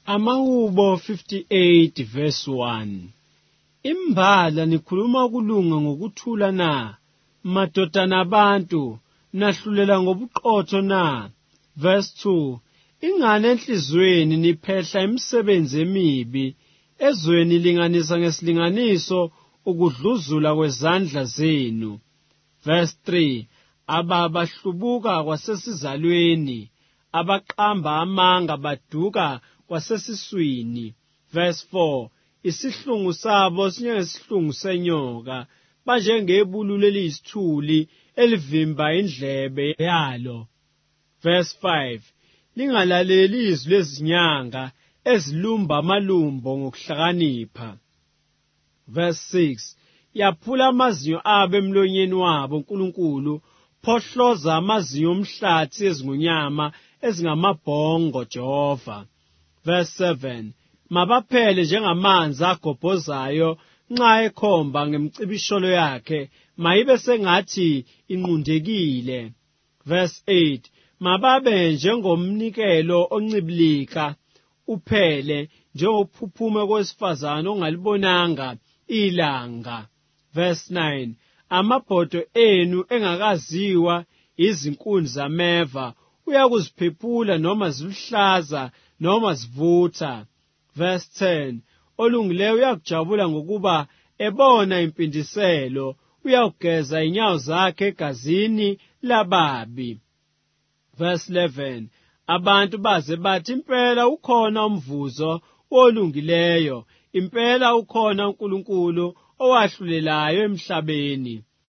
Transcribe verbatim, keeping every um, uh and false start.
Amahubo fifty-eight verse one. Imbala nikhuluma ukulunga ngokuthula na, madodana abantu, nahlulela ngobuqotho na. Verse two. Ingane enhlizweni niphehla imisebenzi emibi, ezweni linganisa ngesilinganiso ukudluzula kwezandla zenu. Verse three. Ababa hlubuka kwasesizalweni, abaqamba amanga baduka kwasesiswini. Verse four. Isihlungu sabo sinjengesihlungu senyoka, banjengebulu leliyisithuli elivimba indlebe yalo. Verse five. Lingalaleli izwi lezinyanga ezilumba amalumbo ngokuhlakanipha. Verse six. Yaphula amazinyo abo emlonyeni wabo uNkulunkulu, phohloza amazinyo omhlathi ezinyama ezingamabhongo Jehova. Verse seven. Mabaphele njengamanzi agobhozayo nxa ekhomba ngemcibisholo yakhe, mayibe sengathi inqundekile. Verse eight. Mababe njengomnikelo oncibilika, uphele njengophuphume kowesifazane ongalibonanga ilanga. Verse nine. Amabhodo enu engakaziwa izinkuni zameva, uyakuziphephula noma ziluhlaza noma zivutha. Verse ten. Olungileyo uyakujabula ngokuba ebona impindiselo, uyawugeza inyawo zakhe egazini lababi. Verse eleven. Abantu baze bathi impela ukhona umvuzo olungileyo, impela ukhona uNkulunkulu owahlulelayo emhlabeni.